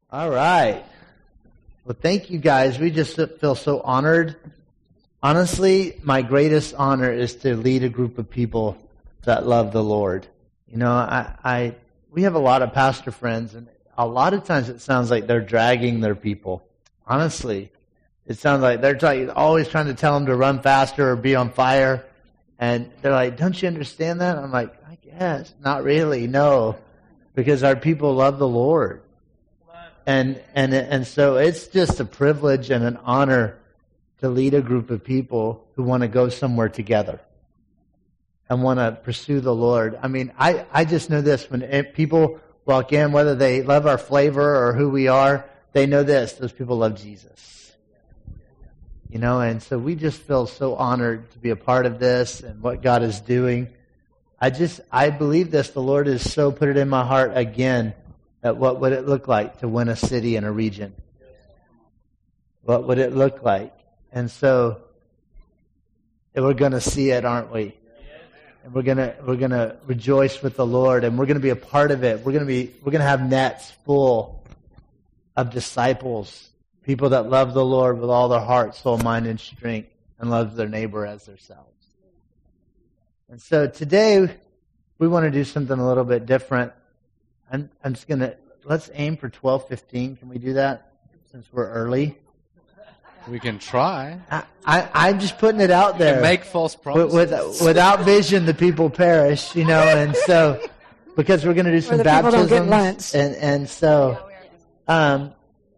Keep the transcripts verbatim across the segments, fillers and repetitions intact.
All right. Well, thank you guys. We just feel so honored. Honestly, my greatest honor is to lead a group of people that love the Lord. You know, I, I we have a lot of pastor friends, and a lot of times it sounds like they're dragging their people. Honestly, it sounds like they're try, always trying to tell them to run faster or be on fire. And they're like, don't you understand that? I'm like, I guess. Not really, no. Because our people love the Lord. And and and so it's just a privilege and an honor to lead a group of people who want to go somewhere together and want to pursue the Lord. I mean, I, I just know this. When people walk in, whether they love our flavor or who we are, they know this. Those people love Jesus. You know, and so we just feel so honored to be a part of this and what God is doing. I just, I believe this. The Lord has so put it in my heart again. That what would it look like to win a city and a region? What would it look like? And so we're going to see it, aren't we? And we're going to we're going to rejoice with the Lord, and we're going to be a part of it. We're going to be we're going to have nets full of disciples, people that love the Lord with all their heart, soul, mind, and strength, and love their neighbor as themselves. And so today we want to do something a little bit different. I'm, I'm just going to, let's aim for twelve fifteen. Can we do that since we're early? We can try. I, I, I'm just putting it out there. Make false promises. With, with, without vision, the people perish, you know, and so, because we're going to do some baptisms. And, and so, um,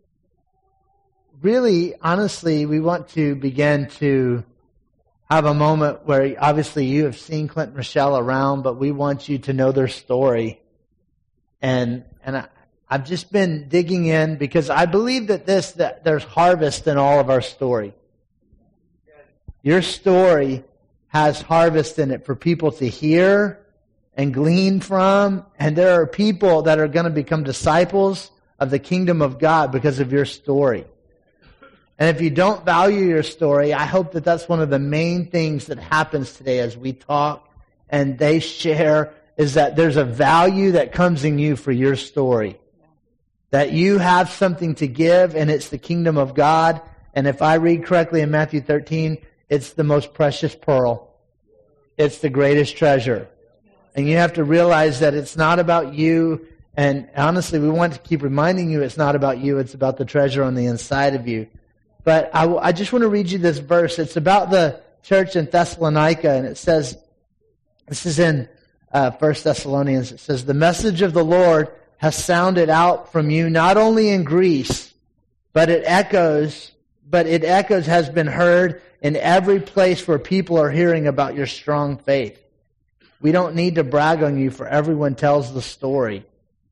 really, honestly, we want to begin to have a moment where obviously you have seen Clint and Rochelle around, but we want you to know their story. And and I, I've just been digging in because I believe that this that there's harvest in all of our story. Your story has harvest in it for people to hear and glean from. And there are people that are going to become disciples of the kingdom of God because of your story. And if you don't value your story, I hope that that's one of the main things that happens today as we talk and they share, is that there's a value that comes in you for your story. That you have something to give, and it's the kingdom of God. And if I read correctly in Matthew thirteen, it's the most precious pearl. It's the greatest treasure. And you have to realize that it's not about you. And honestly, we want to keep reminding you it's not about you. It's about the treasure on the inside of you. But I, I just want to read you this verse. It's about the church in Thessalonica, and it says, this is in Uh, First Thessalonians, it says, the message of the Lord has sounded out from you not only in Greece, but it echoes, but it echoes has been heard in every place where people are hearing about your strong faith. We don't need to brag on you, for everyone tells the story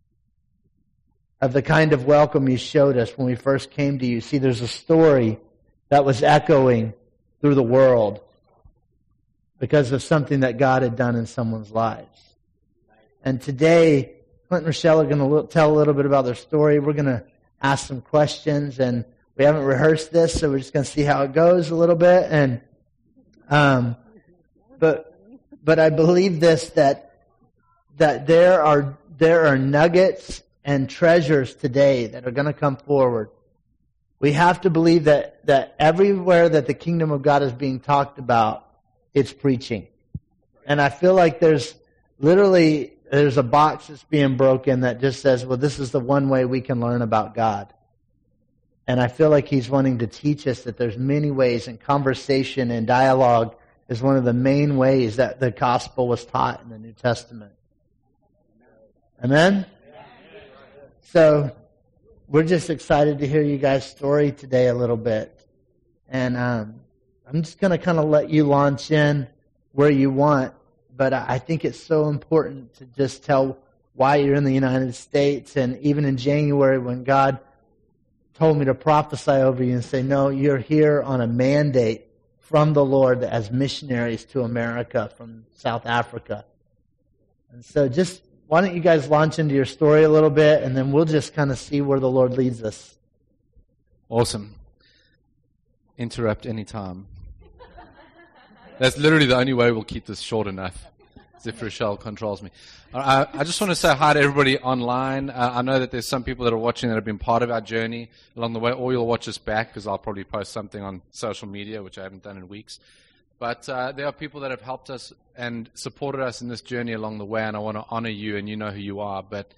of the kind of welcome you showed us when we first came to you. See, there's a story that was echoing through the world because of something that God had done in someone's lives. And today, Clint and Rochelle are going to tell a little bit about their story. We're going to ask some questions, and we haven't rehearsed this, so we're just going to see how it goes a little bit. And um, but but I believe this, that that there are there are nuggets and treasures today that are going to come forward. We have to believe that that everywhere that the kingdom of God is being talked about, it's preaching. And I feel like there's literally, there's a box that's being broken that just says, well, this is the one way we can learn about God. And I feel like He's wanting to teach us that there's many ways, and conversation and dialogue is one of the main ways that the gospel was taught in the New Testament. Amen? So, we're just excited to hear you guys' story today a little bit. And, um, I'm just going to kind of let you launch in where you want, but I think it's so important to just tell why you're in the United States. And even in January, when God told me to prophesy over you and say, no, you're here on a mandate from the Lord as missionaries to America from South Africa. And so just, why don't you guys launch into your story a little bit, and then we'll just kind of see where the Lord leads us. Awesome. Interrupt anytime. That's literally the only way we'll keep this short enough. as if Rochelle controls me. Uh, I just want to say hi to everybody online. Uh, I know that there's some people that are watching that have been part of our journey along the way, or you'll watch us back because I'll probably post something on social media, which I haven't done in weeks. But uh, there are people that have helped us and supported us in this journey along the way, and I want to honor you, and you know who you are. But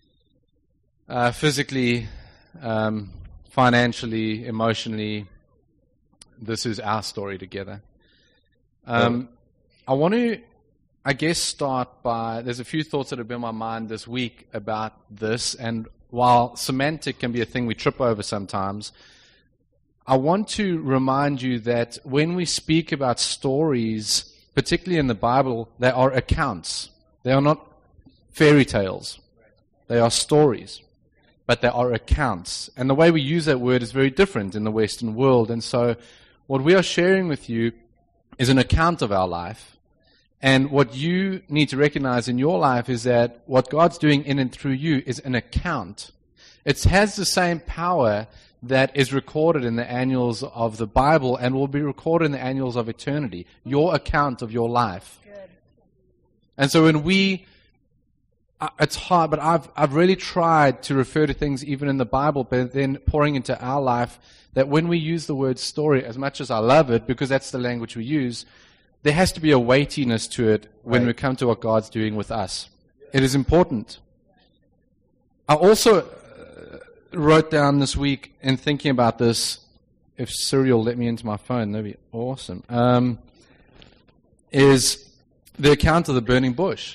uh, physically, um, financially, emotionally, this is our story together. Um, I want to, I guess, start by, there's a few thoughts that have been in my mind this week about this, and while semantic can be a thing we trip over sometimes, I want to remind you that when we speak about stories, particularly in the Bible, they are accounts. They are not fairy tales. They are stories, but they are accounts. And the way we use that word is very different in the Western world. And so what we are sharing with you is an account of our life. And what you need to recognize in your life is that what God's doing in and through you is an account. It has the same power that is recorded in the annals of the Bible and will be recorded in the annals of eternity. Your account of your life. Good. And so when we, uh, it's hard, but I've I've really tried to refer to things even in the Bible, but then pouring into our life, that when we use the word story, as much as I love it, because that's the language we use, there has to be a weightiness to it when right. we come to what God's doing with us. It is important. I also wrote down this week in thinking about this, if Siri will let me into my phone, that'd be awesome, um, is the account of the burning bush.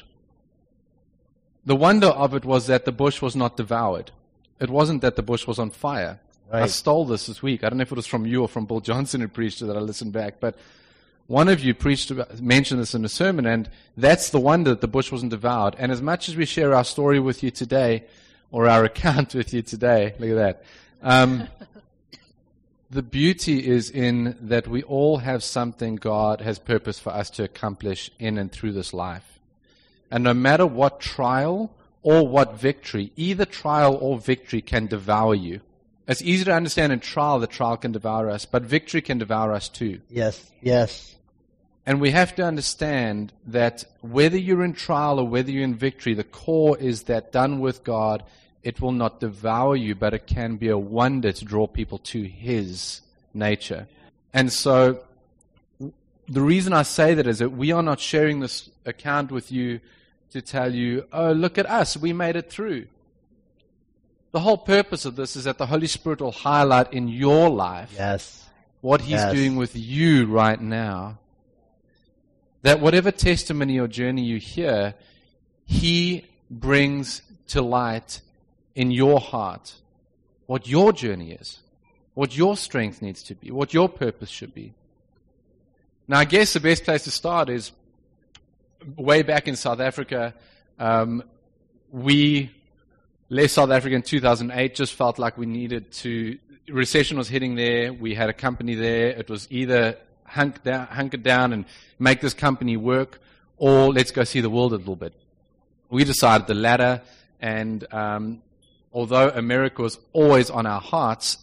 The wonder of it was that the bush was not devoured. It wasn't that the bush was on fire. Right. I stole this this week. I don't know if it was from you or from Bill Johnson who preached it that I listened back, but one of you preached about, mentioned this in a sermon, and that's the wonder that the bush wasn't devoured. And as much as we share our story with you today, or our account with you today, look at that, um, the beauty is in that we all have something God has purpose for us to accomplish in and through this life. And no matter what trial or what victory, either trial or victory can devour you. It's easy to understand in trial that trial can devour us, but victory can devour us too. Yes, yes. And we have to understand that whether you're in trial or whether you're in victory, the core is that done with God, it will not devour you, but it can be a wonder to draw people to His nature. And so the reason I say that is that we are not sharing this account with you to tell you, oh, look at us, we made it through. The whole purpose of this is that the Holy Spirit will highlight in your life yes. what He's yes. doing with you right now. That whatever testimony or journey you hear, He brings to light in your heart what your journey is, what your strength needs to be, what your purpose should be. Now, I guess the best place to start is way back in South Africa. Um, we left South Africa in two thousand eight, just felt like we needed to, recession was hitting there, we had a company there, it was either hunk down, hunker down and make this company work, or let's go see the world a little bit. We decided the latter, and um, although America was always on our hearts,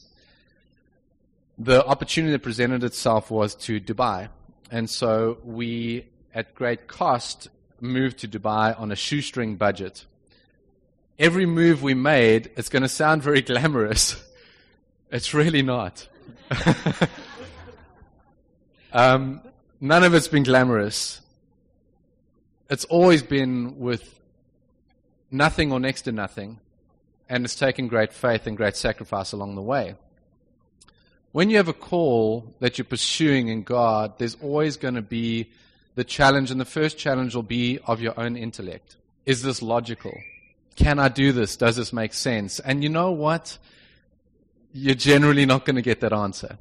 the opportunity that presented itself was to Dubai. And so we, at great cost, moved to Dubai on a shoestring budget. Every move we made, it's going to sound very glamorous. It's really not. um, none of it's been glamorous. It's always been with nothing or next to nothing. And it's taken great faith and great sacrifice along the way. When you have a call that you're pursuing in God, there's always going to be the challenge, and the first challenge will be of your own intellect. Is this logical? Can I do this? Does this make sense? And you know what? You're generally not going to get that answer.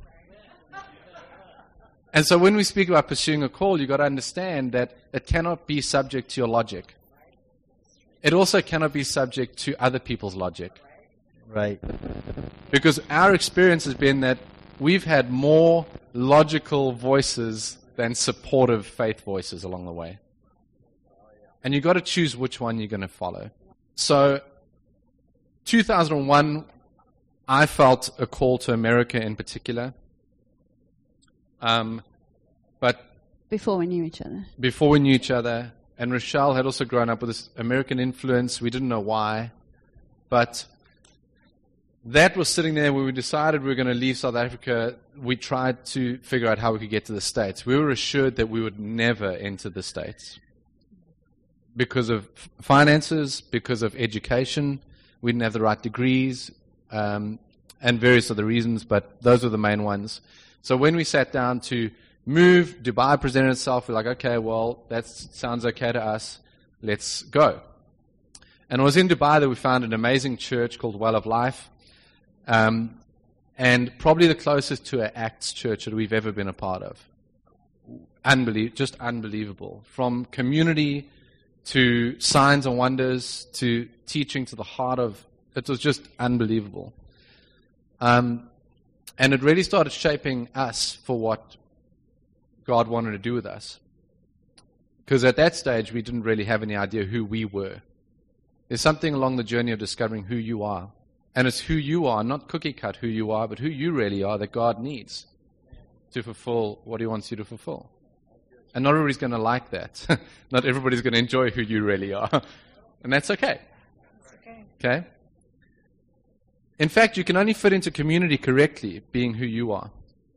And so when we speak about pursuing a call, you've got to understand that it cannot be subject to your logic. It also cannot be subject to other people's logic. Right. Because our experience has been that we've had more logical voices than supportive faith voices along the way. And you've got to choose which one you're going to follow. So, two thousand one, I felt a call to America in particular. Um, but before we knew each other. Before we knew each other. and Rochelle had also grown up with this American influence. We didn't know why, but that was sitting there when we decided we were going to leave South Africa. We tried to figure out how we could get to the States. We were assured that we would never enter the States because of finances, because of education. We didn't have the right degrees, um, and various other reasons, but those were the main ones. So when we sat down to move, Dubai presented itself. We're like, okay, well, that sounds okay to us. Let's go. And it was in Dubai that we found an amazing church called Well of Life. Um, and probably the closest to an Acts church that we've ever been a part of. Unbelie- just unbelievable. From community to signs and wonders to teaching to the heart of, it was just unbelievable. Um, and it really started shaping us for what God wanted to do with us. Because at that stage, we didn't really have any idea who we were. There's something along the journey of discovering who you are. And it's who you are, not cookie cut who you are, but who you really are that God needs to fulfill what He wants you to fulfill. And not everybody's going to like that. Not everybody's going to enjoy who you really are. And that's okay. Okay. Okay? In fact, you can only fit into community correctly being who you are.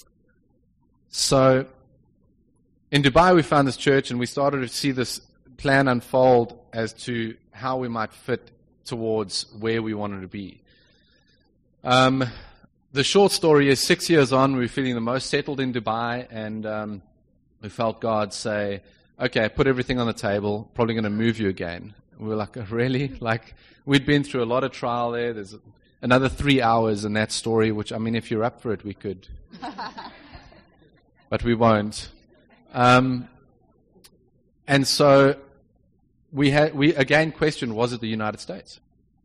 So, in Dubai we found this church and we started to see this plan unfold as to how we might fit towards where we wanted to be. Um, the short story is six years on, we were feeling the most settled in Dubai, and um, we felt God say, okay, put everything on the table, probably going to move you again. And we were like, oh, really? Like, we'd been through a lot of trial there. There's another three hours in that story, which, I mean, if you're up for it, we could. But we won't. Um, and so we had, we again questioned, was it the United States?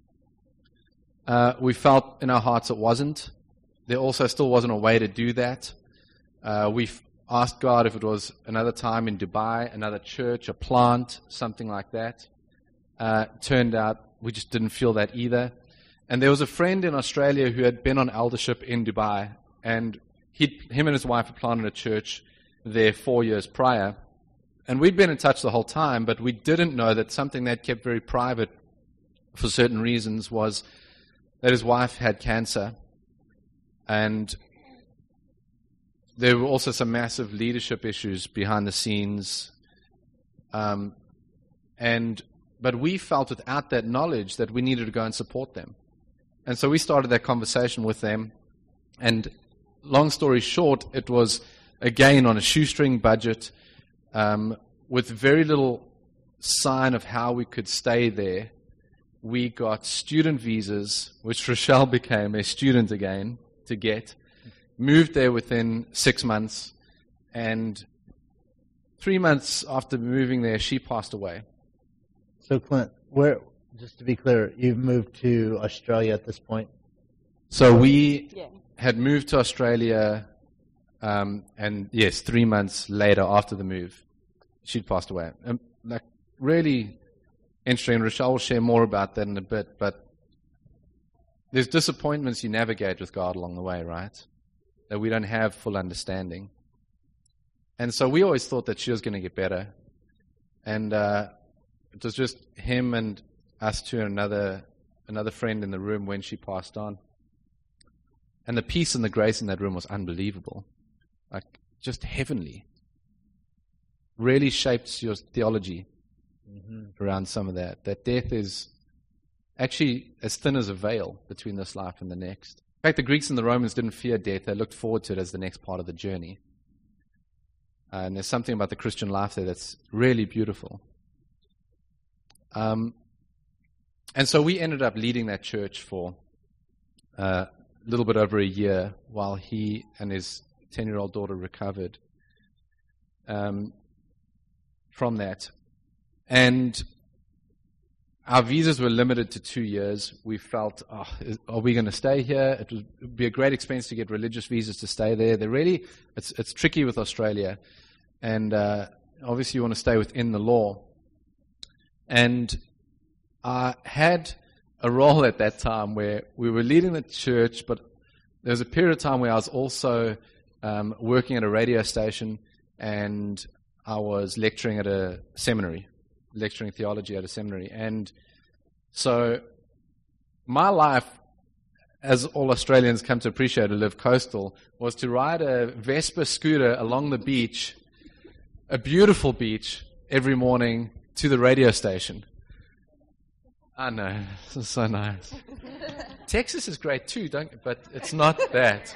Uh, we felt in our hearts it wasn't. There also still wasn't a way to do that. Uh, we asked God if it was another time in Dubai, another church, a plant, something like that. Uh, turned out we just didn't feel that either. And there was a friend in Australia who had been on eldership in Dubai, and he, him and his wife had planted a church there four years prior. And we'd been in touch the whole time, but we didn't know that something they'd kept very private for certain reasons was that his wife had cancer, and there were also some massive leadership issues behind the scenes. Um, and but we felt without that knowledge that we needed to go and support them. And so we started that conversation with them. And long story short, it was, again, on a shoestring budget, um, with very little sign of how we could stay there. We got student visas, which Rochelle became a student again to get, moved there within six months, and three months after moving there, she passed away. So, Clint, where, just to be clear, you've moved to Australia at this point? So we Yeah. had moved to Australia, um, and yes, three months later after the move, she'd passed away. Um, like, really interesting. Rochelle will share more about that in a bit, but there's disappointments you navigate with God along the way, right? That we don't have full understanding. And so we always thought that she was going to get better. And uh, it was just him and us two and another, another friend in the room when she passed on. And the peace and the grace in that room was unbelievable. Like, just heavenly. Really shapes your theology mm-hmm. around some of that. That death is actually as thin as a veil between this life and the next. In fact, the Greeks and the Romans didn't fear death. They looked forward to it as the next part of the journey. Uh, and there's something about the Christian life there that's really beautiful. Um, and so we ended up leading that church for uh, a little bit over a year while he and his ten-year-old daughter recovered um, from that. And our visas were limited to two years. We felt, oh, is, are we going to stay here? It would, it would be a great expense to get religious visas to stay there. They're really, it's it's tricky with Australia. And uh, obviously you want to stay within the law. And I had a role at that time where we were leading the church, but there was a period of time where I was also um, working at a radio station, and I was lecturing at a seminary. lecturing theology at a seminary. And so my life, as all Australians come to appreciate who live coastal, was to ride a Vespa scooter along the beach, a beautiful beach, every morning to the radio station. I know, this is so nice. Texas is great too, don't, but it's not that.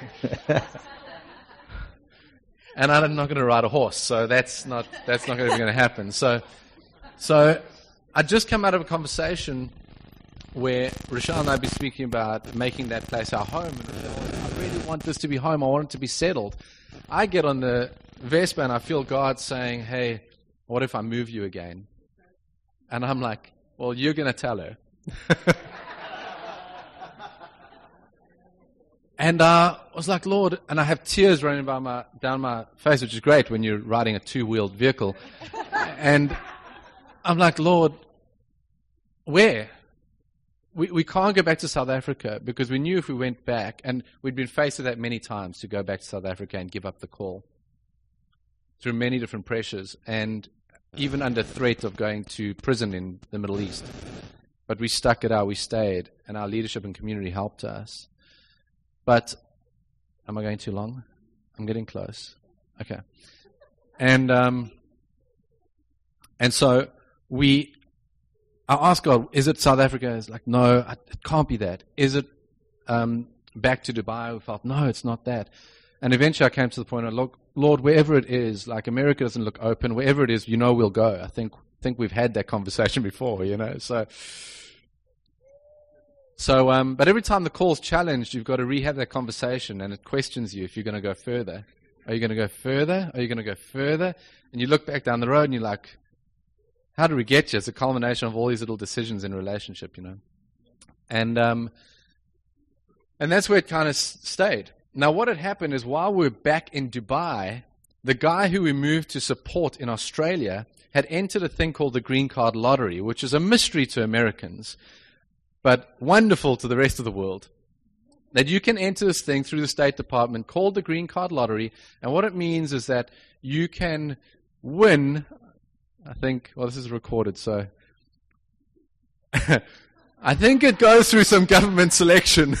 And I'm not going to ride a horse, so that's not that's not going to happen. So, so I just come out of a conversation where Rochelle and I be speaking about making that place our home. And I, said, oh, I really want this to be home. I want it to be settled. I get on the Vespa and I feel God saying, "Hey, what if I move you again?" And I'm like, "Well, you're going to tell her." And uh, I was like, Lord, and I have tears running by my, down my face, which is great when you're riding a two-wheeled vehicle. And I'm like, Lord, where? We we can't go back to South Africa because we knew if we went back, and we'd been faced with that many times, to go back to South Africa and give up the call through many different pressures, and even under threat of going to prison in the Middle East. But we stuck it out, we stayed, and our leadership and community helped us. But, am I going too long? I'm getting close. Okay. And um, and so we, I asked God, is it South Africa? He's like, no, it can't be that. Is it um, back to Dubai? We felt, no, it's not that. And eventually I came to the point of, look, Lord, wherever it is, like America doesn't look open, wherever it is, you know we'll go. I think think we've had that conversation before, you know. So, so um, but every time the call's challenged, you've got to rehab that conversation, and it questions you if you're going to go further. Are you going to go further? Are you going to go further? And you look back down the road and you're like, how do we get you? It's a culmination of all these little decisions in a relationship, you know. And um, and that's where it kind of s- stayed. Now, what had happened is while we were back in Dubai, the guy who we moved to support in Australia had entered a thing called the Green Card Lottery, which is a mystery to Americans, but wonderful to the rest of the world. That you can enter this thing through the State Department called the Green Card Lottery, and what it means is that you can win, I think, well, this is recorded, so I think it goes through some government selection.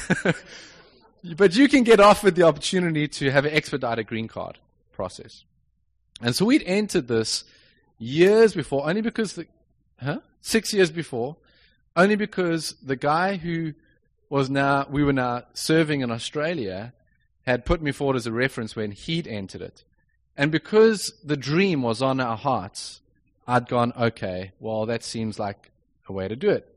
But you can get offered the opportunity to have an expedited green card process. And so we'd entered this years before, only because, the, huh? Six years before, only because the guy who was now, we were now serving in Australia had put me forward as a reference when he'd entered it. And because the dream was on our hearts, I'd gone, okay, well, that seems like a way to do it.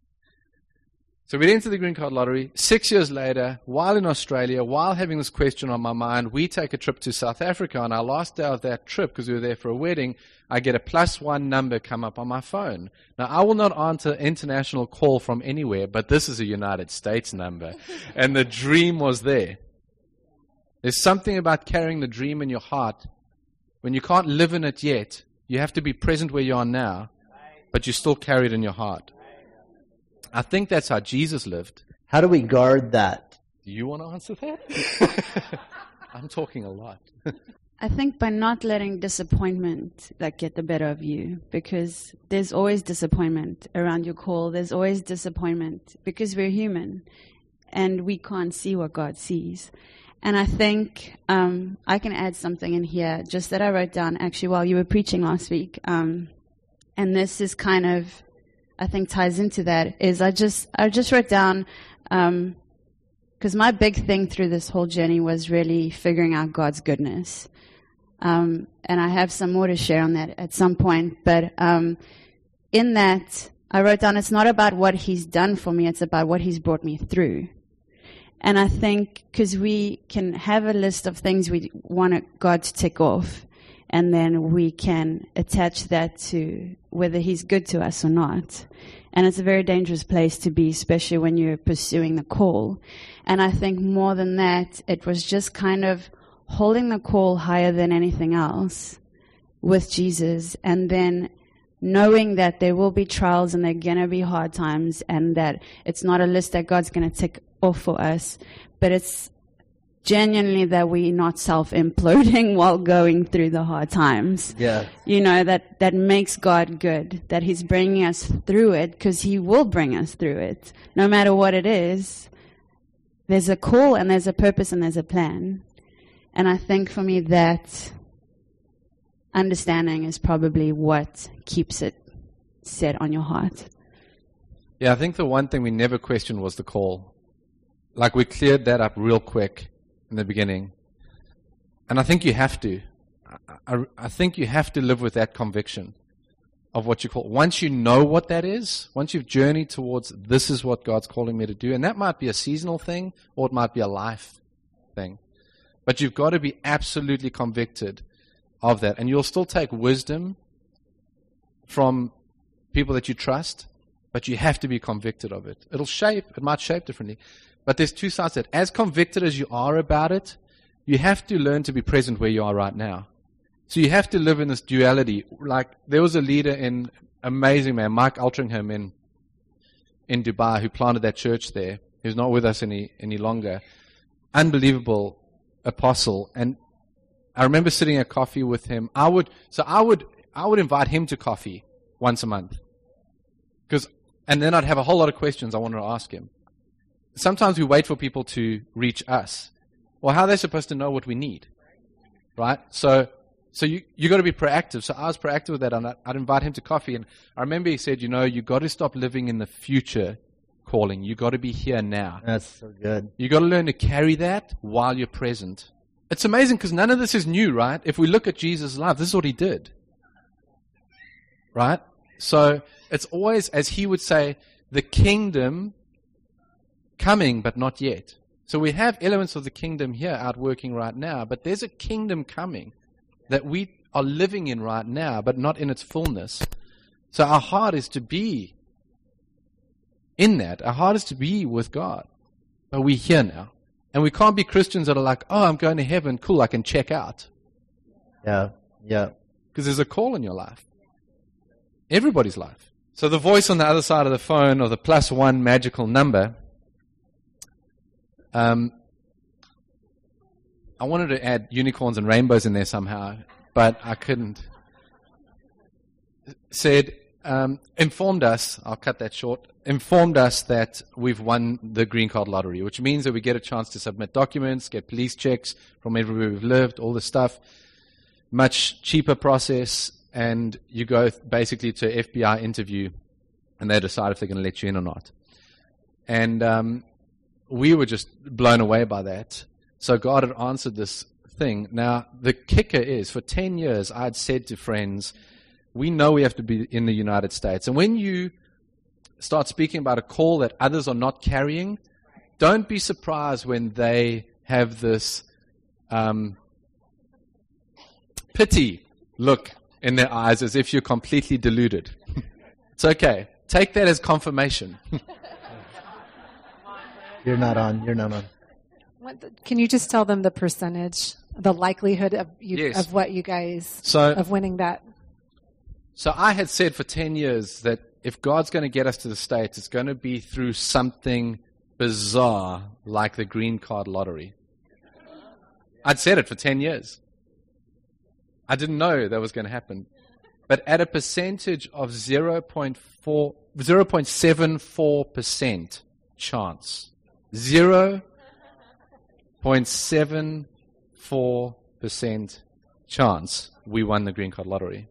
So we'd entered the Green Card Lottery. Six years later, while in Australia, while having this question on my mind, we take a trip to South Africa. On our last day of that trip, because we were there for a wedding, I get a plus one number come up on my phone. Now, I will not answer international call from anywhere, but this is a United States number. And the dream was there. There's something about carrying the dream in your heart. When you can't live in it yet, you have to be present where you are now, but you still carry it in your heart. I think that's how Jesus lived. How do we guard that? Do you want to answer that? I'm talking a lot. I think by not letting disappointment like get the better of you, because there's always disappointment around your call. There's always disappointment because we're human and we can't see what God sees. And I think um, I can add something in here just that I wrote down actually while you were preaching last week. Um, and this is kind of, I think ties into that, is I just I just wrote down, um, because my big thing through this whole journey was really figuring out God's goodness. Um, and I have some more to share on that at some point. But um, in that, I wrote down, it's not about what He's done for me, it's about what He's brought me through. And I think because we can have a list of things we want God to tick off, and then we can attach that to whether He's good to us or not. And it's a very dangerous place to be, especially when you're pursuing the call. And I think more than that, it was just kind of holding the call higher than anything else with Jesus, and then knowing that there will be trials and there are going to be hard times, and that it's not a list that God's going to tick off for us, but it's genuinely that we're not self-imploding while going through the hard times. Yeah. You know, that, that makes God good, that he's bringing us through it, because he will bring us through it. No matter what it is, there's a call and there's a purpose and there's a plan. And I think for me that understanding is probably what keeps it set on your heart. Yeah, I think the one thing we never questioned was the call. Like, we cleared that up real quick in the beginning. And I think you have to. I, I, I think you have to live with that conviction of what you call. Once you know what that is, once you've journeyed towards this is what God's calling me to do, and that might be a seasonal thing or it might be a life thing. But you've got to be absolutely convicted of that. And you'll still take wisdom from people that you trust, but you have to be convicted of it. It'll shape, it might shape differently. But there's two sides to it. As convicted as you are about it, you have to learn to be present where you are right now. So you have to live in this duality. Like, there was a leader in, amazing man, Mike Altringham in in Dubai, who planted that church there. He's not with us any any longer. Unbelievable apostle. And I remember sitting at coffee with him. I would so I would I would invite him to coffee once a month. Because and then I'd have a whole lot of questions I wanted to ask him. Sometimes we wait for people to reach us. Well, how are they supposed to know what we need? Right? So so you you got to be proactive. So I was proactive with that, and I'd, I'd invite him to coffee. And I remember he said, you know, you got to stop living in the future calling. You got to be here now. That's so good. You got to learn to carry that while you're present. It's amazing because none of this is new, right? If we look at Jesus' life, this is what he did. Right? So it's always, as he would say, the kingdom coming, but not yet. So we have elements of the kingdom here out working right now, but there's a kingdom coming that we are living in right now, but not in its fullness. So our heart is to be in that. Our heart is to be with God. But we're here now. And we can't be Christians that are like, oh, I'm going to heaven. Cool, I can check out. Yeah, yeah. Because there's a call in your life. Everybody's life. So the voice on the other side of the phone, or the plus one magical number, um, I wanted to add unicorns and rainbows in there somehow, but I couldn't. Said, um, informed us, I'll cut that short, informed us that we've won the green card lottery, which means that we get a chance to submit documents, get police checks from everywhere we've lived, all this stuff. Much cheaper process, and you go basically to an F B I interview, and they decide if they're going to let you in or not. And um, we were just blown away by that. So God had answered this thing. Now, the kicker is, for ten years, I had said to friends, we know we have to be in the United States. And when you start speaking about a call that others are not carrying, don't be surprised when they have this um, pity look in their eyes as if you're completely deluded. It's okay. Take that as confirmation. You're not on. You're not on. What the, can you just tell them the percentage, the likelihood of you, Yes. of what you guys, So, of winning that? so I had said for ten years that if God's going to get us to the States, it's going to be through something bizarre like the green card lottery. I'd said it for ten years. I didn't know that was going to happen. But at a percentage of zero point four, zero point seven four percent chance. zero point seven four percent chance we won the green card lottery.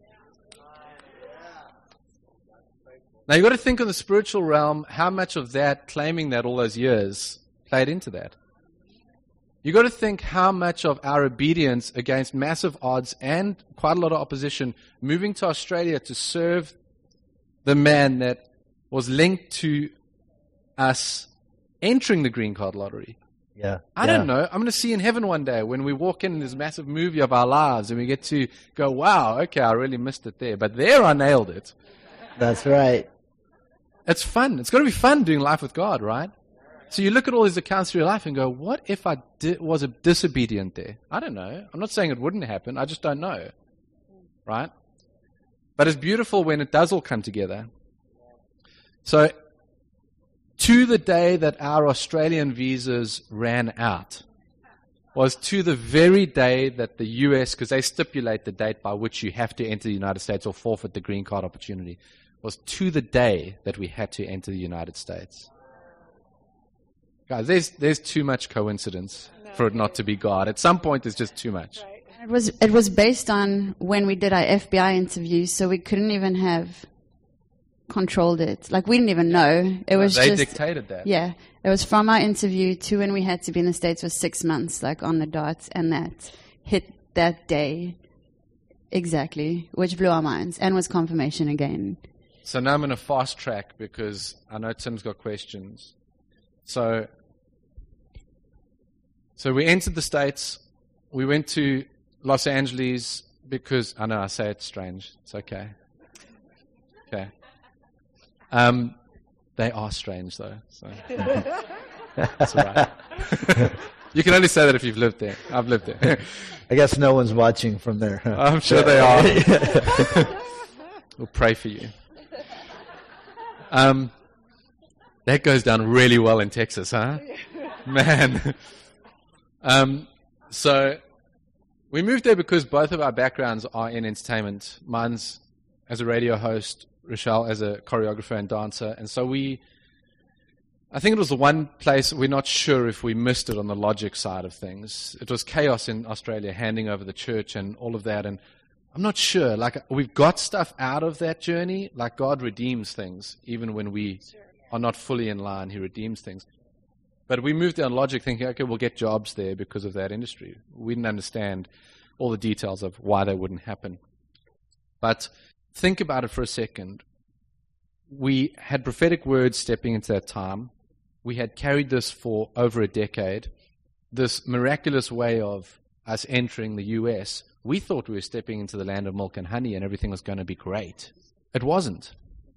Now, you've got to think of the spiritual realm, how much of that, claiming that all those years, played into that. You've got to think how much of our obedience against massive odds and quite a lot of opposition, moving to Australia to serve the man that was linked to us entering the green card lottery. Yeah. I yeah. don't know. I'm going to see in heaven one day when we walk in this massive movie of our lives and we get to go, wow, okay, I really missed it there. But there I nailed it. That's right. It's fun. It's got to be fun doing life with God, right? So you look at all these accounts through your life and go, what if I di- was a disobedient there? I don't know. I'm not saying it wouldn't happen. I just don't know. Right? But it's beautiful when it does all come together. So to the day that our Australian visas ran out, was to the very day that the U S, because they stipulate the date by which you have to enter the United States or forfeit the green card opportunity, was to the day that we had to enter the United States. Guys, there's there's too much coincidence no. for it not to be God. At some point, there's just too much. Right. It was it was based on when we did our F B I interviews, so we couldn't even have controlled it. Like, we didn't even know. It was they just... They dictated that. Yeah. It was from our interview to when we had to be in the States was six months, like, on the dot, and that hit that day exactly, which blew our minds, and was confirmation again. So now I'm going to fast track because I know Tim's got questions. So, so we entered the States. We went to Los Angeles because, I know I say it's strange. It's okay. Okay. Um, they are strange, though. So. That's all right. You can only say that if you've lived there. I've lived there. I guess no one's watching from there. Huh? I'm sure they are. We'll pray for you. Um, that goes down really well in Texas, huh? Man. um, so we moved there because both of our backgrounds are in entertainment. Mine's as a radio host, Rochelle as a choreographer and dancer. And so we, I think it was the one place we're not sure if we missed it on the logic side of things. It was chaos in Australia, handing over the church and all of that. And I'm not sure. Like, we've got stuff out of that journey. Like, God redeems things. Even when we are not fully in line, He redeems things. But we moved there on logic thinking, okay, we'll get jobs there because of that industry. We didn't understand all the details of why that wouldn't happen. But think about it for a second. We had prophetic words stepping into that time. We had carried this for over a decade. This miraculous way of us entering the U S, we thought we were stepping into the land of milk and honey and everything was going to be great. It wasn't.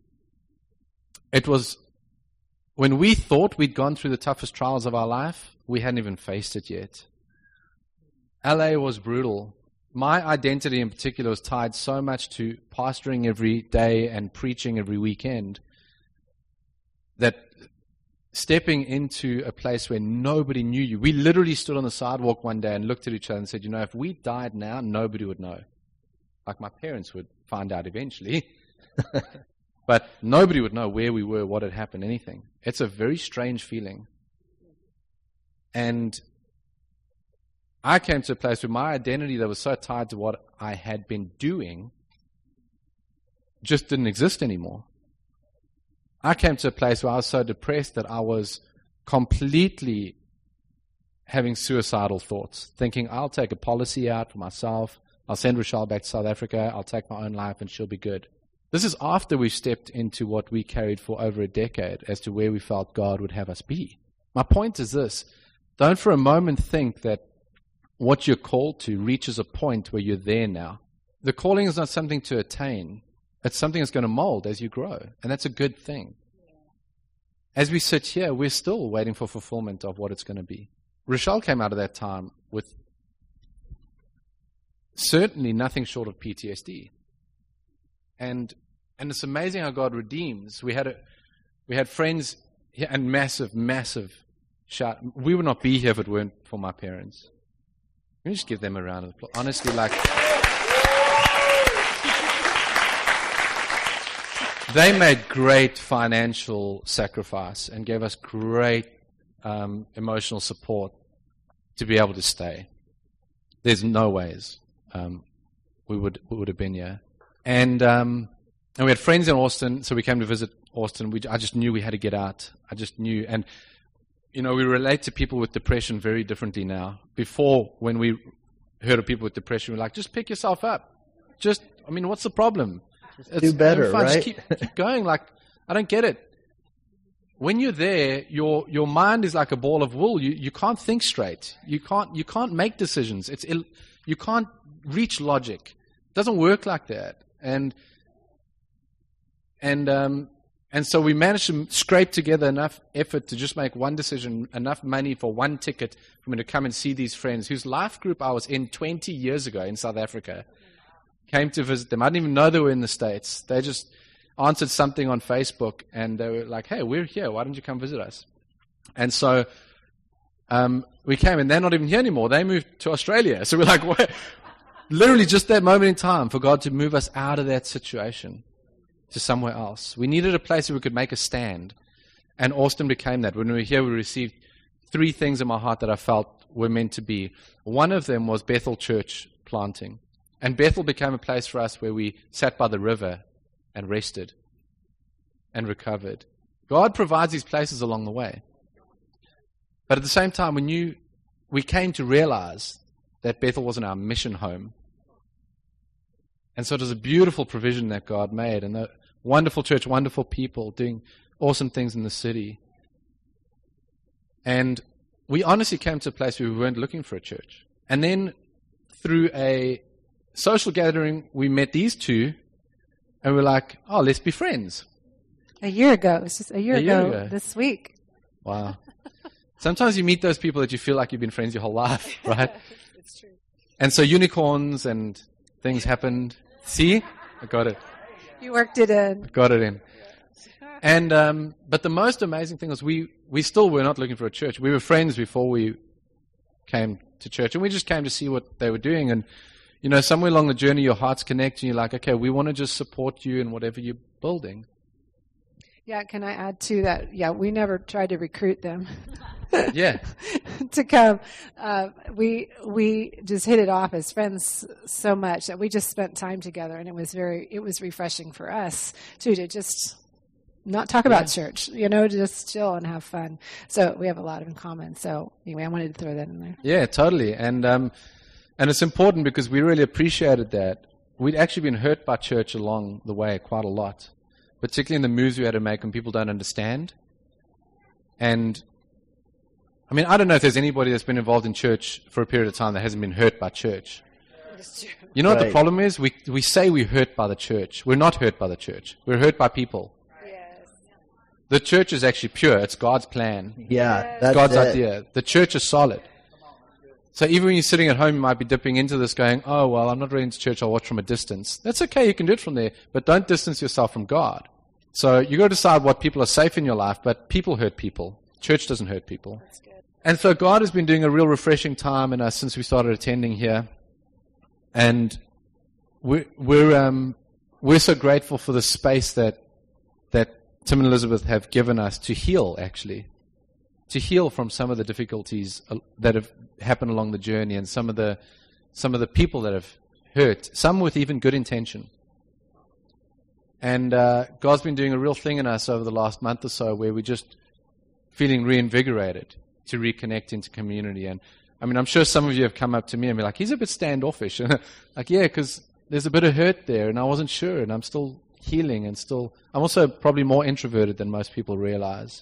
It was when we thought we'd gone through the toughest trials of our life, we hadn't even faced it yet. L A was brutal. My identity in particular was tied so much to pastoring every day and preaching every weekend that stepping into a place where nobody knew you. We literally stood on the sidewalk one day and looked at each other and said, you know, if we died now, nobody would know. Like, my parents would find out eventually. But nobody would know where we were, what had happened, anything. It's a very strange feeling. And I came to a place where my identity that was so tied to what I had been doing just didn't exist anymore. I came to a place where I was so depressed that I was completely having suicidal thoughts, thinking, I'll take a policy out for myself, I'll send Rochelle back to South Africa, I'll take my own life and she'll be good. This is after we stepped into what we carried for over a decade as to where we felt God would have us be. My point is this: don't for a moment think that what you're called to reaches a point where you're there now. The calling is not something to attain. It's something that's going to mold as you grow, and that's a good thing. As we sit here, we're still waiting for fulfillment of what it's going to be. Rochelle came out of that time with certainly nothing short of P T S D. And and it's amazing how God redeems. We had a we had friends and massive, massive shout. We would not be here if it weren't for my parents. Let me just give them a round of applause. Honestly, like, they made great financial sacrifice and gave us great um, emotional support to be able to stay. There's no ways um, we would we would have been here. And um, and we had friends in Austin, so we came to visit Austin. We, I just knew we had to get out. I just knew. And, you know, we relate to people with depression very differently now. Before, when we heard of people with depression, we were like, just pick yourself up. Just, I mean, what's the problem? Just it's, do better, fine. right? Just keep, keep going. Like, I don't get it. When you're there, your your mind is like a ball of wool. You you can't think straight. You can't you can't make decisions. It's Ill, you can't reach logic. It doesn't work like that. And and um, and so we managed to scrape together enough effort to just make one decision, enough money for one ticket for me to come and see these friends whose life group I was in twenty years ago in South Africa. Came to visit them. I didn't even know they were in the States. They just answered something on Facebook and they were like, hey, we're here. Why don't you come visit us? And so um, we came, and they're not even here anymore. They moved to Australia. So we're like, what? Literally just that moment in time for God to move us out of that situation to somewhere else. We needed a place where we could make a stand. And Austin became that. When we were here, we received three things in my heart that I felt were meant to be. One of them was Bethel Church planting. And Bethel became a place for us where we sat by the river and rested and recovered. God provides these places along the way. But at the same time, we knew, we came to realize that Bethel wasn't our mission home. And so it was a beautiful provision that God made, and a wonderful church, wonderful people doing awesome things in the city. And we honestly came to a place where we weren't looking for a church. And then through a social gathering, we met these two, and we're like, oh, let's be friends. A year ago. It's just a year, A year ago, ago. this week. Wow. Sometimes you meet those people that you feel like you've been friends your whole life, right? It's true. And so unicorns and things happened. See? I got it. You worked it in. Got it in. And um, but the most amazing thing was we, we still were not looking for a church. We were friends before we came to church, and we just came to see what they were doing. And, you know, somewhere along the journey, your hearts connect, and you're like, okay, we want to just support you in whatever you're building. Yeah, can I add to that? Yeah, we never tried to recruit them. Yeah. to come. Uh, we we just hit it off as friends so much that we just spent time together, and it was very it was refreshing for us too to just not talk about Yeah. church, you know, just chill and have fun. So we have a lot in common. So anyway, I wanted to throw that in there. Yeah, totally. And um, and it's important because we really appreciated that. We'd actually been hurt by church along the way quite a lot, particularly in the moves we had to make when people don't understand. And I mean, I don't know if there's anybody that's been involved in church for a period of time that hasn't been hurt by church. You know what the Right. problem is? We we say we're hurt by the church. We're not hurt by the church. We're hurt by people. The church is actually pure. It's God's plan. Yeah, that's God's it. idea. The church is solid. So even when you're sitting at home, you might be dipping into this going, oh, well, I'm not really into church. I'll watch from a distance. That's okay. You can do it from there. But don't distance yourself from God. So you got to decide what people are safe in your life, but people hurt people. Church doesn't hurt people. And so God has been doing a real refreshing time in us since we started attending here. And we're, we're, um, we're so grateful for the space that, that Tim and Elizabeth have given us to heal, actually. To heal from some of the difficulties uh, that have happened along the journey, and some of the some of the people that have hurt, some with even good intention. And uh, God's been doing a real thing in us over the last month or so where we're just feeling reinvigorated to reconnect into community. And I mean, I'm sure some of you have come up to me and be like, he's a bit standoffish. Like, yeah, because there's a bit of hurt there, and I wasn't sure, and I'm still healing, and still, I'm also probably more introverted than most people realize.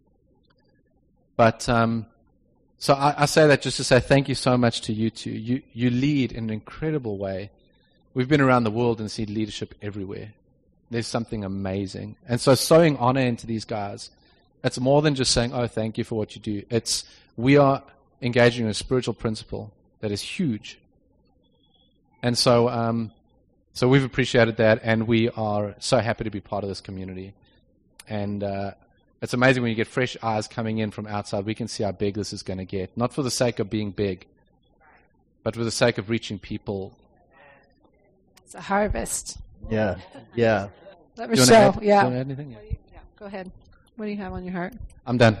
But um, so I, I say that just to say thank you so much to you two. You you lead in an incredible way. We've been around the world and seen leadership everywhere. There's something amazing. And so sowing honor into these guys, it's more than just saying, oh, thank you for what you do. It's we are engaging in a spiritual principle that is huge. And so um, so we've appreciated that, and we are so happy to be part of this community. And uh, it's amazing when you get fresh eyes coming in from outside. We can see how big this is going to get, not for the sake of being big, but for the sake of reaching people. It's a harvest. Yeah, yeah. Let Do you want to Michelle, add, yeah. do you want to add anything? Yeah. yeah. Go ahead. What do you have on your heart? I'm done.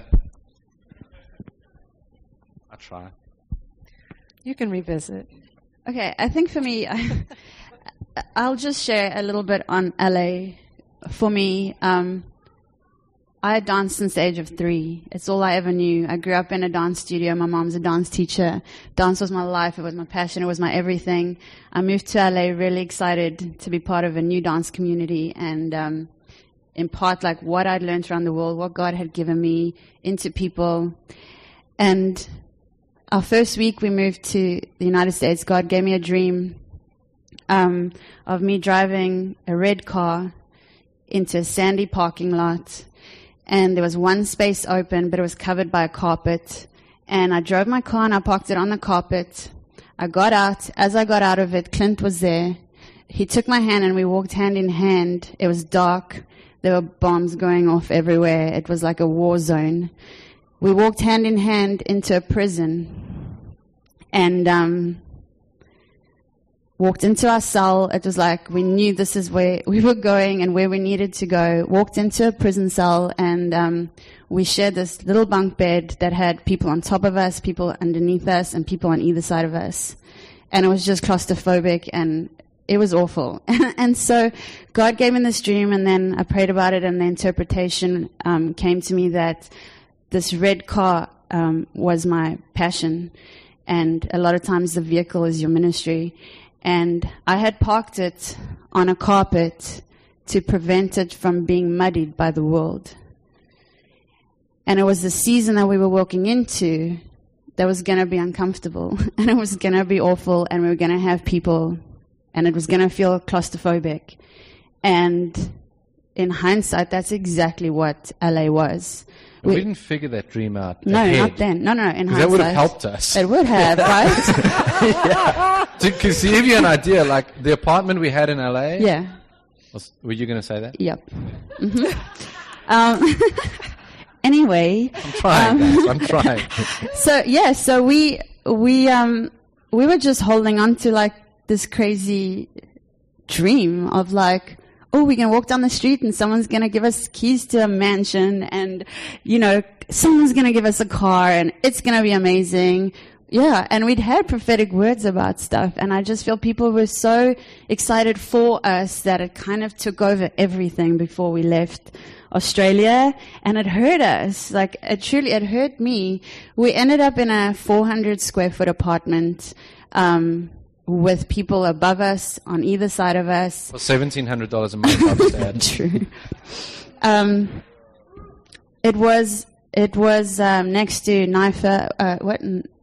I try. You can revisit. Okay, I think for me, I, I'll just share a little bit on L A. For me, um, I danced since the age of three. It's all I ever knew. I grew up in a dance studio. My mom's a dance teacher. Dance was my life. It was my passion. It was my everything. I moved to L A really excited to be part of a new dance community and um, impart like what I'd learned around the world, what God had given me into people. And our first week we moved to the United States, God gave me a dream um, of me driving a red car into a sandy parking lot. And there was one space open, but it was covered by a carpet. And I drove my car and I parked it on the carpet. I got out. As I got out of it, Clint was there. He took my hand and we walked hand in hand. It was dark. There were bombs going off everywhere. It was like a war zone. we walked hand in hand into a prison and um, walked into our cell. It was like we knew this is where we were going and where we needed to go. Walked into a prison cell and um, we shared this little bunk bed that had people on top of us, people underneath us, and people on either side of us. And it was just claustrophobic, and it was awful. And so God gave me this dream, and then I prayed about it, and the interpretation um, came to me that this red car um, was my passion, and a lot of times the vehicle is your ministry. And I had parked it on a carpet to prevent it from being muddied by the world. And it was the season that we were walking into that was going to be uncomfortable, and it was going to be awful, and we were going to have people, and it was going to feel claustrophobic. And in hindsight, that's exactly what L A was. We, we didn't figure that dream out. No, ahead. not then. No, no, in hindsight. That would have helped us. It would have, right? Yeah. To, to give you an idea, like the apartment we had in L A. Yeah. Was, were you going to say that? Yep. Mm-hmm. um, anyway. I'm trying, um, guys. I'm trying. So, yeah, so we, we, um, we were just holding on to like this crazy dream of like, oh, we can walk down the street and someone's going to give us keys to a mansion and, you know, someone's going to give us a car and it's going to be amazing. Yeah, and we'd had prophetic words about stuff, and I just feel people were so excited for us that it kind of took over everything before we left Australia, and it hurt us. Like, it truly, it hurt me. We ended up in a four hundred square foot apartment, um, with people above us, on either side of us. For seventeen hundred dollars a month, upstairs. True. Um, it was, it was, um, next to N I F A, uh, what,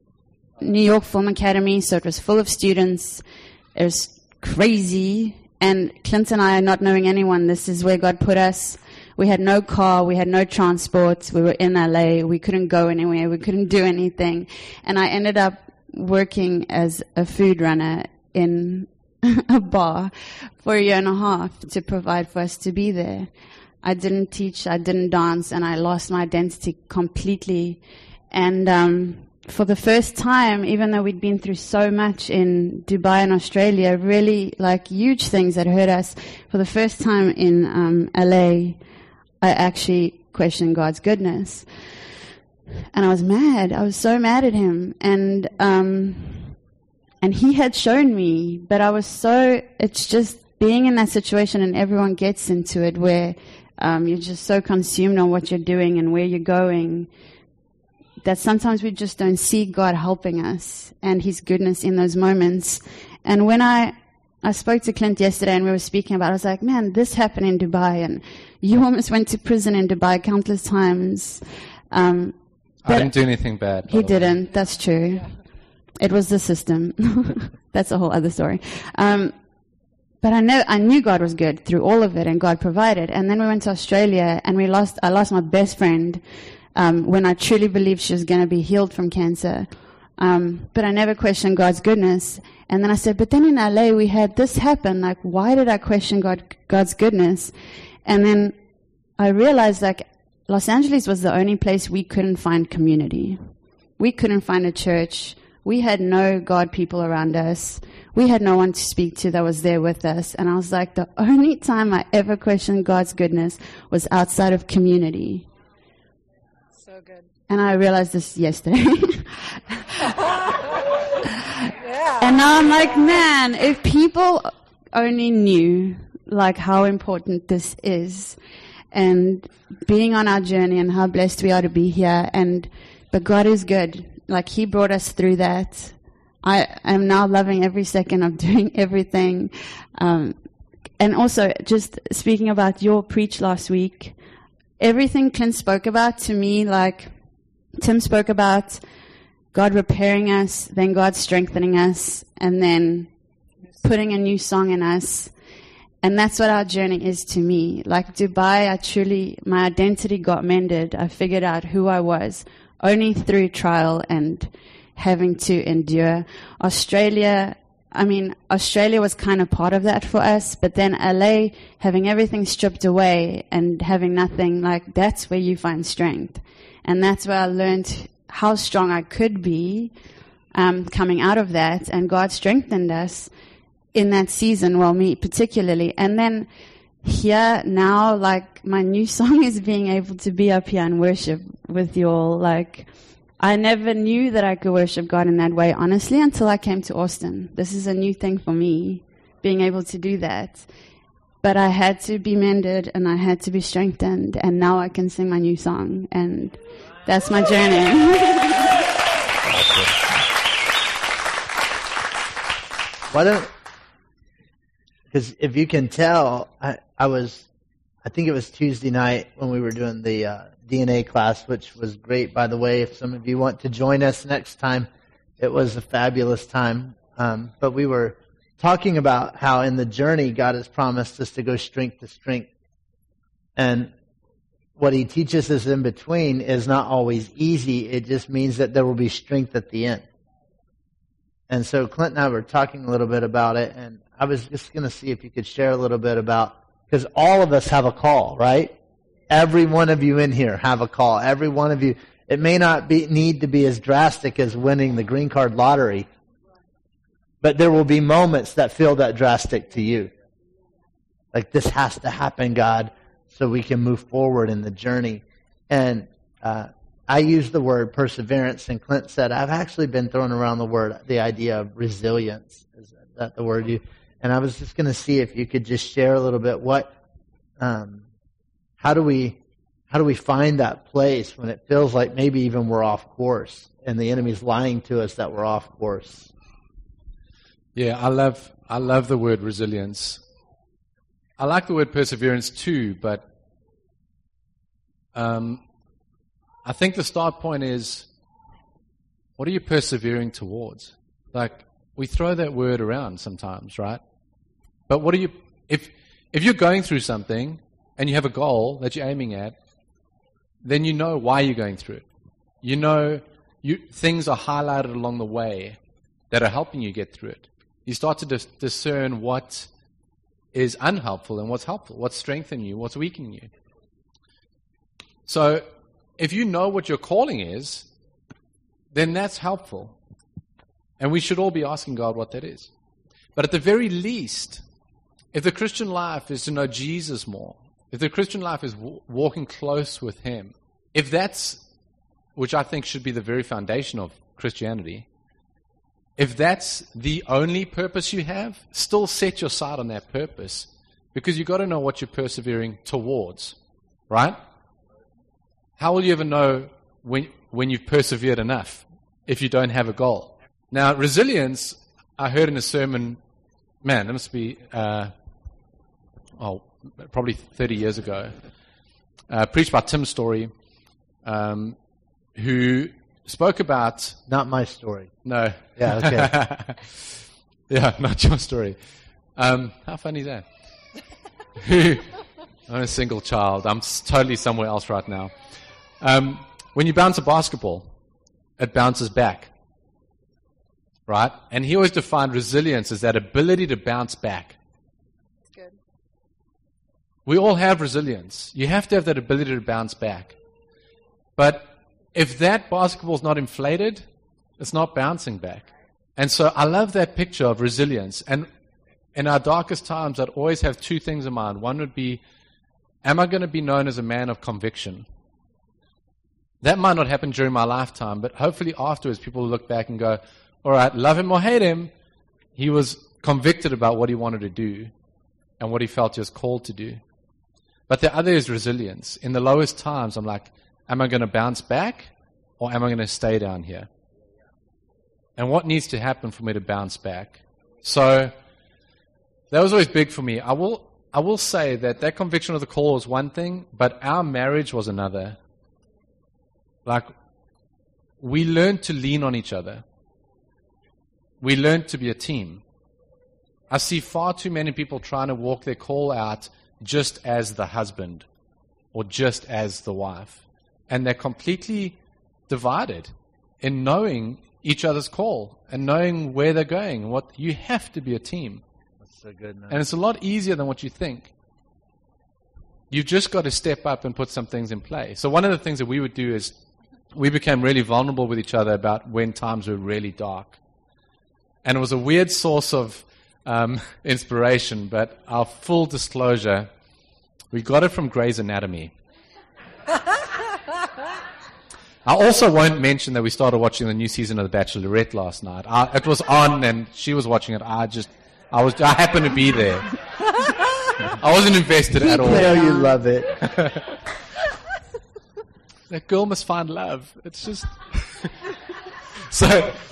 New York Film Academy, so it was full of students. It was crazy. And Clint and I, not knowing anyone, this is where God put us. We had no car, we had no transport, we were in L A, we couldn't go anywhere, we couldn't do anything. And I ended up working as a food runner in a bar for a year and a half to provide for us to be there. I didn't teach, I didn't dance, and I lost my identity completely. And um, for the first time, even though we'd been through so much in Dubai and Australia, really like huge things that hurt us, for the first time in um, L A, I actually questioned God's goodness. And I was mad. I was so mad at him. And um, and he had shown me, but I was so, it's just being in that situation, and everyone gets into it where um, you're just so consumed on what you're doing and where you're going, that sometimes we just don't see God helping us and his goodness in those moments. And when I, I spoke to Clint yesterday and we were speaking about it, I was like, man, this happened in Dubai, and you almost went to prison in Dubai countless times. Um, I didn't do anything bad. He didn't. That's true. It was the system. That's a whole other story. Um, but I know, I knew God was good through all of it, and God provided. And then we went to Australia, and we lost, I lost my best friend, Um, when I truly believed she was going to be healed from cancer. Um, but I never questioned God's goodness. And then I said, but then in L A we had this happen. Like, why did I question God, God's goodness? And then I realized, like, Los Angeles was the only place we couldn't find community. We couldn't find a church. We had no God people around us. We had no one to speak to that was there with us. And I was like, the only time I ever questioned God's goodness was outside of community. Good. And I realized this yesterday. Yeah. And now I'm like, man, if people only knew like how important this is, and being on our journey, and how blessed we are to be here, and but God is good. Like, he brought us through that. I am now loving every second of doing everything. Um, and also, just speaking about your preach last week, everything Clint spoke about to me, like Tim spoke about God repairing us, then God strengthening us, and then putting a new song in us. And that's what our journey is to me. Like Dubai, I truly, my identity got mended. I figured out who I was only through trial and having to endure. Australia, I mean, Australia was kind of part of that for us, but then L A, having everything stripped away and having nothing, like, that's where you find strength. And that's where I learned how strong I could be um, coming out of that, and God strengthened us in that season, well, me particularly. And then here now, like, my new song is being able to be up here and worship with you all. Like, I never knew that I could worship God in that way, honestly, until I came to Austin. This is a new thing for me, being able to do that. But I had to be mended, and I had to be strengthened, and now I can sing my new song, and that's my journey. Why don't, because if you can tell, I, I was, I think it was Tuesday night when we were doing the uh, D N A class, which was great, by the way. If some of you want to join us next time, it was a fabulous time. Um, but we were talking about how in the journey, God has promised us to go strength to strength. And what he teaches us in between is not always easy. It just means that there will be strength at the end. And so Clint and I were talking a little bit about it, and I was just going to see if you could share a little bit about, because all of us have a call, right? Every one of you in here have a call. Every one of you. It may not be need to be as drastic as winning the green card lottery, but there will be moments that feel that drastic to you. Like, this has to happen, God, so we can move forward in the journey. And uh, I use the word perseverance, and Clint said, I've actually been throwing around the word, the idea of resilience. Is that the word you? And I was just going to see if you could just share a little bit what, um, how do we, how do we find that place when it feels like maybe even we're off course and the enemy's lying to us that we're off course? Yeah, I love, I love the word resilience. I like the word perseverance too, but um, I think the start point is, what are you persevering towards? Like, we throw that word around sometimes, right? But what are you, if if you're going through something and you have a goal that you're aiming at, then you know why you're going through it. You know you, things are highlighted along the way that are helping you get through it. You start to dis- discern what is unhelpful and what's helpful, what's strengthening you, what's weakening you. So if you know what your calling is, then that's helpful. And we should all be asking God what that is. But at the very least, if the Christian life is to know Jesus more, if the Christian life is w- walking close with Him, if that's, which I think should be the very foundation of Christianity, if that's the only purpose you have, still set your sight on that purpose, because you've got to know what you're persevering towards, right? How will you ever know when when you've persevered enough if you don't have a goal? Now, resilience, I heard in a sermon, man, that must be, uh, oh, probably thirty years ago, uh, preached by Tim Story, um, who spoke about... Not my story. No. Yeah, okay. Yeah, not your story. Um, how funny is that? I'm a single child. I'm totally somewhere else right now. Um, when you bounce a basketball, it bounces back. Right? And he always defined resilience as that ability to bounce back. That's good. We all have resilience. You have to have that ability to bounce back. But if that basketball is not inflated, it's not bouncing back. And so I love that picture of resilience. And in our darkest times, I'd always have two things in mind. One would be, am I going to be known as a man of conviction? That might not happen during my lifetime, but hopefully afterwards people will look back and go, all right, love him or hate him, he was convicted about what he wanted to do and what he felt he was called to do. But the other is resilience. In the lowest times, I'm like, am I going to bounce back or am I going to stay down here? And what needs to happen for me to bounce back? So that was always big for me. I will I will say that that conviction of the call was one thing, but our marriage was another. Like, we learned to lean on each other. We learned to be a team. I see far too many people trying to walk their call out just as the husband or just as the wife. And they're completely divided in knowing each other's call and knowing where they're going. What you have to be a team. That's so good. Man. And it's a lot easier than what you think. You've just got to step up and put some things in place. So one of the things that we would do is we became really vulnerable with each other about when times were really dark. And it was a weird source of um, inspiration, but our full disclosure, we got it from Grey's Anatomy. I also won't mention that we started watching the new season of The Bachelorette last night. I, it was on, and she was watching it. I just, I was, I happened to be there. I wasn't invested at all. I know you love it. That girl must find love. It's just so.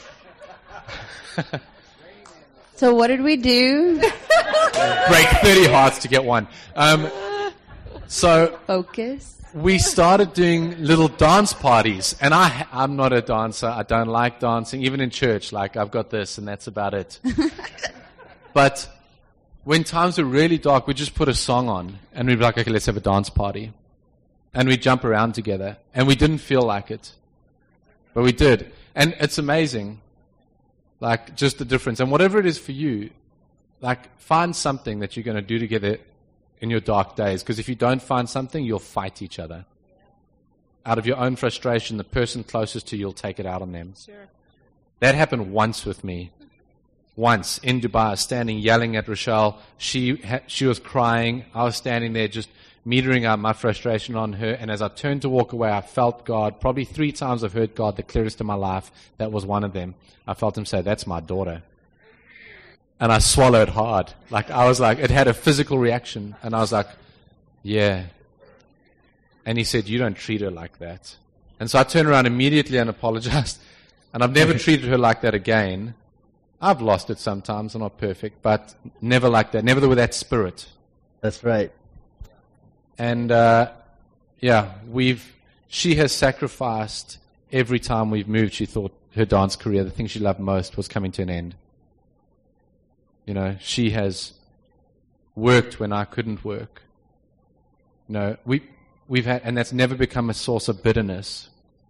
So what did we do? Break thirty hearts to get one. Um, so Focus. we started doing little dance parties, and I, I'm not a dancer. I don't like dancing, even in church. Like, I've got this, and that's about it. But when times were really dark, we'd just put a song on, and we'd be like, okay, let's have a dance party. And we'd jump around together, and we didn't feel like it. But we did. And it's amazing, like, just the difference. And whatever it is for you, like, find something that you're going to do together in your dark days, because if you don't find something, you'll fight each other. Out of your own frustration, the person closest to you will take it out on them. Sure. That happened once with me. Once in Dubai, standing yelling at Rochelle. She ha- she was crying. I was standing there just metering out my frustration on her. And as I turned to walk away, I felt God. Probably three times I've heard God the clearest in my life. That was one of them. I felt him say, "That's my daughter." And I swallowed hard. Like, I was like, it had a physical reaction. And I was like, yeah. And he said, "You don't treat her like that." And so I turned around immediately and apologized. And I've never treated her like that again. I've lost it sometimes. I'm not perfect. But never like that. Never with that spirit. That's right. And, uh, yeah, we've, she has sacrificed every time we've moved. She thought her dance career, the thing she loved most, was coming to an end. You know, she has worked when I couldn't work. You know, we, we've had, and that's never become a source of bitterness.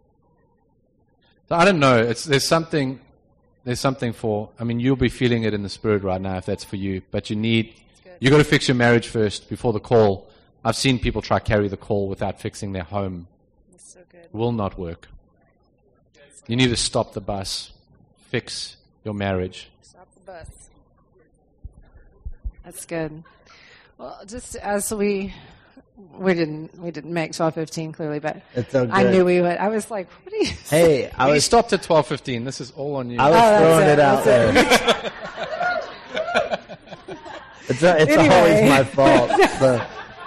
So I don't know. It's, there's something, there's something for, I mean, you'll be feeling it in the spirit right now if that's for you, but you need, you've got to fix your marriage first before the call. I've seen people try to carry the call without fixing their home. That's so good. Will not work. You need to stop the bus, fix your marriage. Stop the bus. That's good. Well, just as we we didn't we didn't make twelve fifteen clearly, but It's so good. I knew we would. I was like, what are you? Hey, I We was stopped at twelve fifteen. This is all on you. I was Oh, throwing that's it, it, out that's there. it's a, it's Anyway. always my fault. So.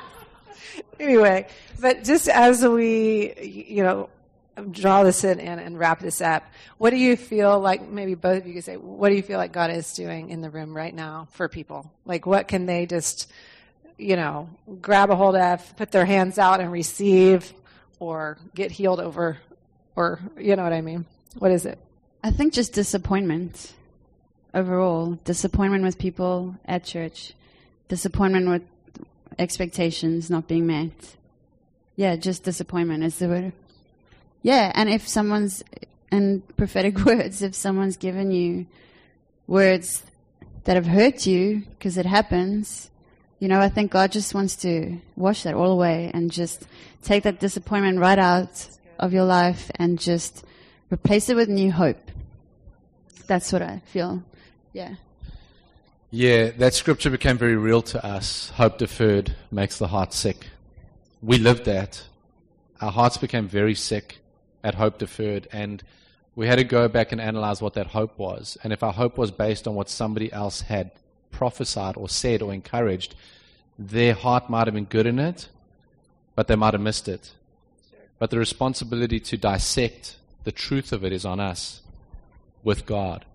Anyway, but just as we, you know, draw this in and, and wrap this up, what do you feel like, maybe both of you could say, what do you feel like God is doing in the room right now for people? Like, what can they just, you know, grab a hold of, put their hands out and receive, or get healed over, or, you know what I mean? What is it? I think just disappointment overall. Disappointment with people at church. Disappointment with expectations not being met. Yeah, just disappointment is the word. Yeah, and if someone's, and prophetic words, if someone's given you words that have hurt you, because it happens, you know, I think God just wants to wash that all away and just take that disappointment right out of your life and just replace it with new hope. That's what I feel. Yeah. Yeah, that scripture became very real to us. Hope deferred makes the heart sick. We lived that. Our hearts became very sick at hope deferred, and we had to go back and analyze what that hope was. And if our hope was based on what somebody else had prophesied or said or encouraged, their heart might have been good in it, but they might have missed it. But the responsibility to dissect the truth of it is on us with God.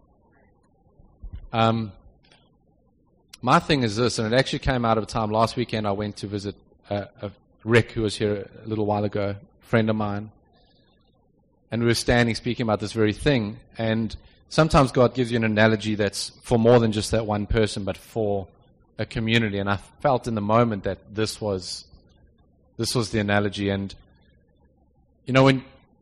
Um, my thing is this, and it actually came out of a time last weekend I went to visit uh, uh, Rick, who was here a little while ago, a friend of mine. And we were standing speaking about this very thing. And sometimes God gives you an analogy that's for more than just that one person, but for a community. And I felt in the moment that this was this was the analogy. And, you know, when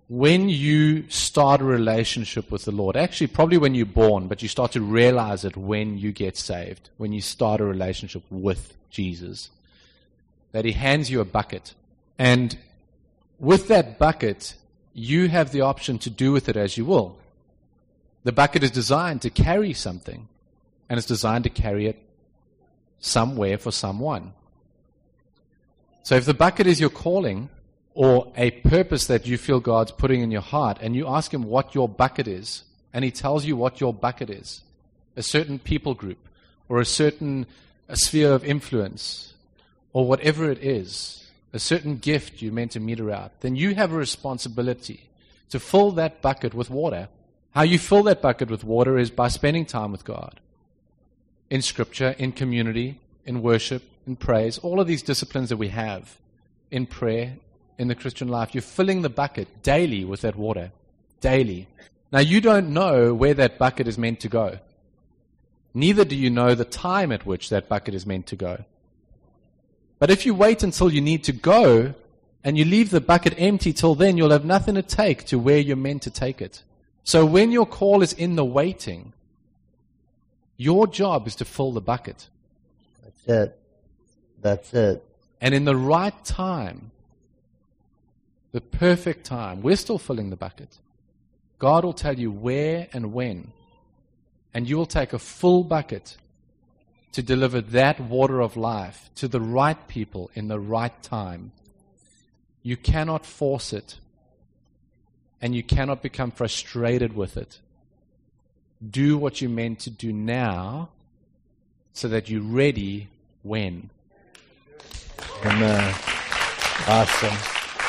when you start a relationship with the Lord, actually probably when you're born, but you start to realize it when you get saved, when you start a relationship with Jesus, that he hands you a bucket. And with that bucket, you have the option to do with it as you will. The bucket is designed to carry something, and it's designed to carry it somewhere for someone. So if the bucket is your calling, or a purpose that you feel God's putting in your heart, and you ask him what your bucket is, and he tells you what your bucket is, a certain people group, or a certain a sphere of influence, or whatever it is, a certain gift you're meant to meter out, then you have a responsibility to fill that bucket with water. How you fill that bucket with water is by spending time with God, in Scripture, in community, in worship, in praise, all of these disciplines that we have, in prayer, in the Christian life. You're filling the bucket daily with that water, daily. Now, you don't know where that bucket is meant to go. Neither do you know the time at which that bucket is meant to go. But if you wait until you need to go, and you leave the bucket empty till then, you'll have nothing to take to where you're meant to take it. So when your call is in the waiting, your job is to fill the bucket. That's it. That's it. And in the right time, the perfect time, we're still filling the bucket. God will tell you where and when. And you will take a full bucket to deliver that water of life to the right people in the right time. You cannot force it. And you cannot become frustrated with it. Do what you're meant to do now so that you're ready when. Amen. Awesome.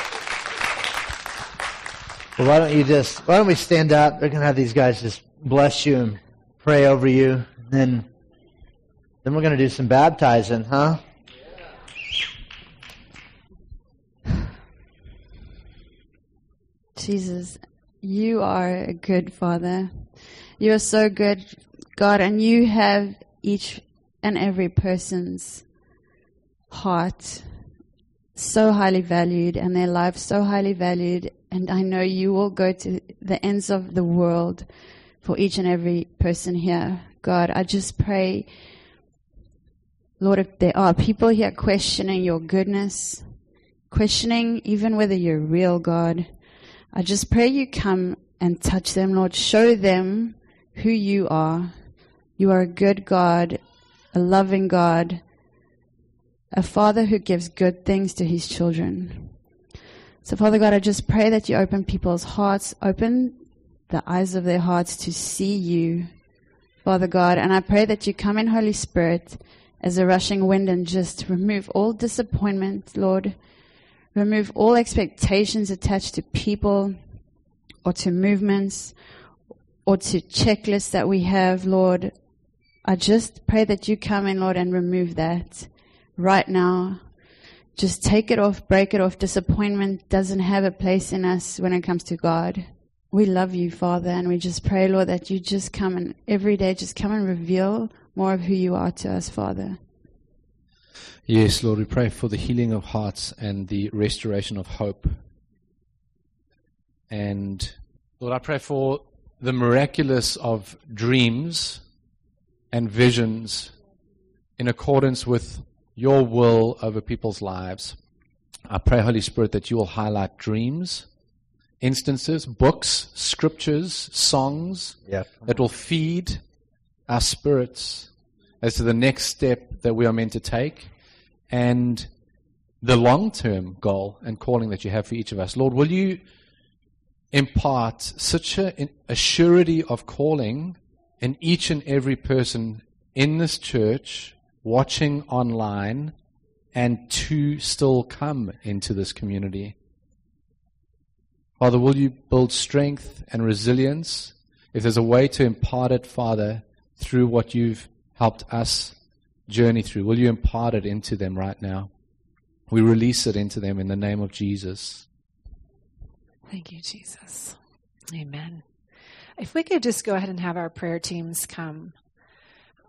Well, why don't you just, why don't we stand up? We're going to have these guys just bless you and pray over you. And then, then we're going to do some baptizing, huh? Jesus, you are a good Father. You are so good, God, and you have each and every person's heart so highly valued and their life so highly valued. And I know you will go to the ends of the world for each and every person here. God, I just pray, Lord, if there are people here questioning your goodness, questioning even whether you're real, God, I just pray you come and touch them, Lord. Show them who you are. You are a good God, a loving God, a Father who gives good things to his children. So, Father God, I just pray that you open people's hearts, open the eyes of their hearts to see you, Father God. And I pray that you come in, Holy Spirit, as a rushing wind and just remove all disappointment, Lord. Remove all expectations attached to people or to movements or to checklists that we have, Lord. I just pray that you come in, Lord, and remove that right now. Just take it off, break it off. Disappointment doesn't have a place in us when it comes to God. We love you, Father, and we just pray, Lord, that you just come and every day just come and reveal more of who you are to us, Father. Yes, Lord, we pray for the healing of hearts and the restoration of hope. And, Lord, I pray for the miraculous of dreams and visions in accordance with your will over people's lives. I pray, Holy Spirit, that you will highlight dreams, instances, books, scriptures, songs Yep. that will feed our spirits as to the next step that we are meant to take. And the long-term goal and calling that you have for each of us. Lord, will you impart such a, a surety of calling in each and every person in this church, watching online, and to still come into this community. Father, will you build strength and resilience? If there's a way to impart it, Father, through what you've helped us journey through, will you impart it into them right now? We release it into them in the name of Jesus. Thank you, Jesus. Amen. If we could just go ahead and have our prayer teams come.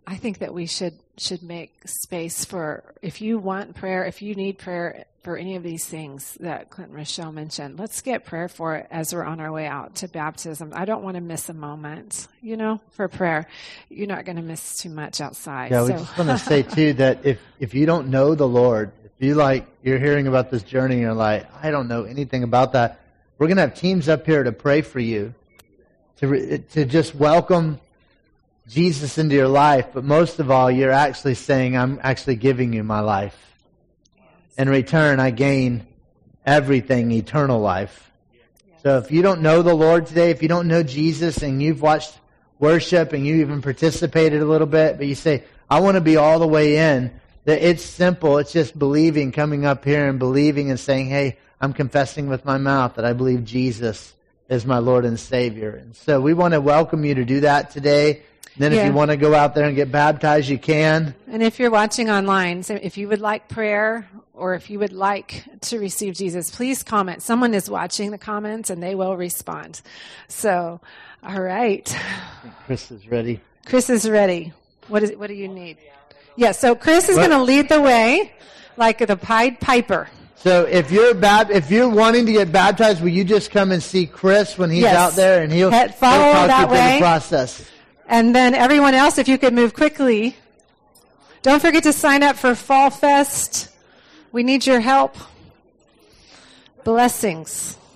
I think that we should should make space for, if you want prayer, if you need prayer for any of these things that Clint and Rochelle mentioned, let's get prayer for it as we're on our way out to baptism. I don't want to miss a moment, you know, for prayer. You're not going to miss too much outside. Yeah, so. we just want to say, too, that if, if you don't know the Lord, if you like, you're hearing about this journey and you're like, I don't know anything about that, we're going to have teams up here to pray for you, to re- to just welcome Jesus into your life, but most of all, you're actually saying, I'm actually giving you my life. In return, I gain everything, eternal life. So if you don't know the Lord today, if you don't know Jesus and you've watched worship and you even participated a little bit, but you say, I want to be all the way in, that it's simple. It's just believing, coming up here and believing and saying, hey, I'm confessing with my mouth that I believe Jesus is my Lord and Savior. And so we want to welcome you to do that today. Then if Yeah. you want to go out there and get baptized, you can. And if you're watching online, so if you would like prayer or if you would like to receive Jesus, please comment. Someone is watching the comments and they will respond. So, all right. Chris is ready. Chris is ready. What is? What do you need? Yeah, so Chris is What? going to lead the way like the Pied Piper. So if you're bab- if you're wanting to get baptized, will you just come and see Chris when he's Yes. out there and he'll, Head- follow he'll talk that you through way. the process. And then everyone else, if you could move quickly. Don't forget to sign up for Fall Fest. We need your help. Blessings.